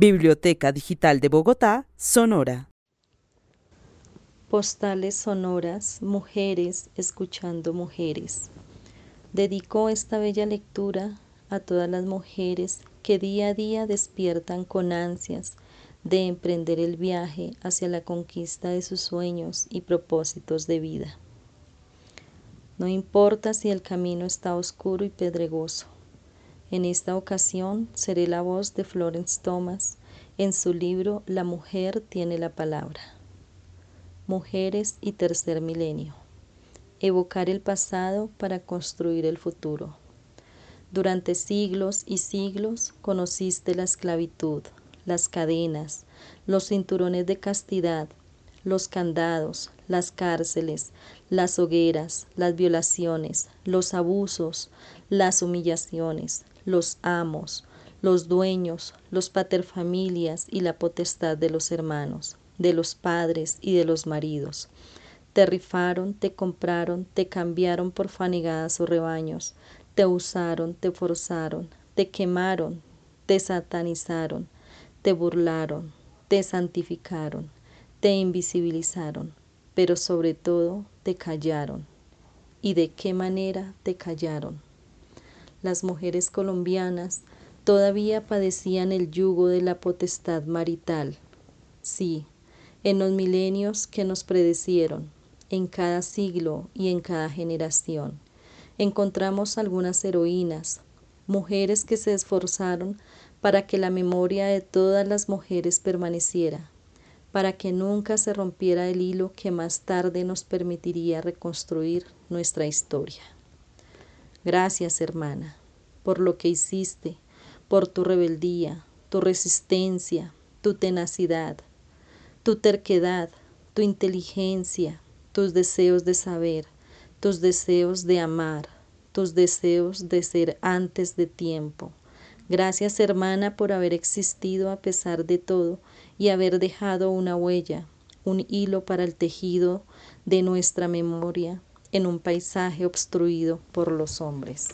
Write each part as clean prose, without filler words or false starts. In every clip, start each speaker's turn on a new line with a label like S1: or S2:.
S1: Biblioteca Digital de Bogotá, Sonora.
S2: Postales sonoras, mujeres escuchando mujeres. Dedico esta bella lectura a todas las mujeres que día a día despiertan con ansias de emprender el viaje hacia la conquista de sus sueños y propósitos de vida. No importa si el camino está oscuro y pedregoso. En esta ocasión seré la voz de Florence Thomas en su libro La mujer tiene la palabra. Mujeres y tercer milenio. Evocar el pasado para construir el futuro. Durante siglos y siglos conociste la esclavitud, las cadenas, los cinturones de castidad, los candados, las cárceles, las hogueras, las violaciones, los abusos, las humillaciones, los amos, los dueños, los paterfamilias y la potestad de los hermanos, de los padres y de los maridos. Te rifaron, te compraron, te cambiaron por fanegadas o rebaños, te usaron, te forzaron, te quemaron, te satanizaron, te burlaron, te santificaron, te invisibilizaron, pero sobre todo te callaron. ¿Y de qué manera te callaron? Las mujeres colombianas todavía padecían el yugo de la potestad marital. Sí, en los milenios que nos predecieron, en cada siglo y en cada generación, encontramos algunas heroínas, mujeres que se esforzaron para que la memoria de todas las mujeres permaneciera, para que nunca se rompiera el hilo que más tarde nos permitiría reconstruir nuestra historia. Gracias, hermana, por lo que hiciste, por tu rebeldía, tu resistencia, tu tenacidad, tu terquedad, tu inteligencia, tus deseos de saber, tus deseos de amar, tus deseos de ser antes de tiempo. Gracias, hermana, por haber existido a pesar de todo y haber dejado una huella, un hilo para el tejido de nuestra memoria en un paisaje obstruido por los hombres.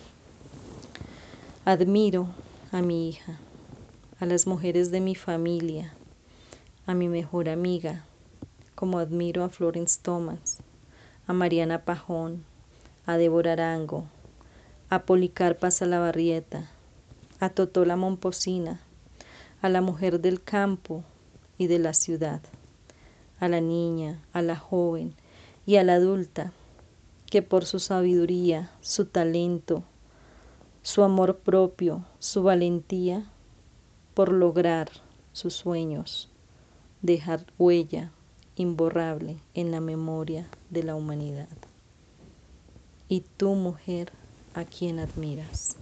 S2: Admiro a mi hija, a las mujeres de mi familia, a mi mejor amiga, como admiro a Florence Thomas, a Mariana Pajón, a Débora Arango, a Policarpa Salabarrieta, a Totola Momposina, a la mujer del campo y de la ciudad, a la niña, a la joven y a la adulta, que por su sabiduría, su talento, su amor propio, su valentía, por lograr sus sueños, dejar huella imborrable en la memoria de la humanidad. Y tú, mujer, ¿a quién admiras?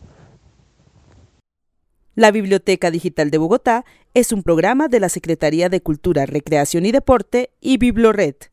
S1: La Biblioteca Digital de Bogotá es un programa de la Secretaría de Cultura, Recreación y Deporte y Biblored.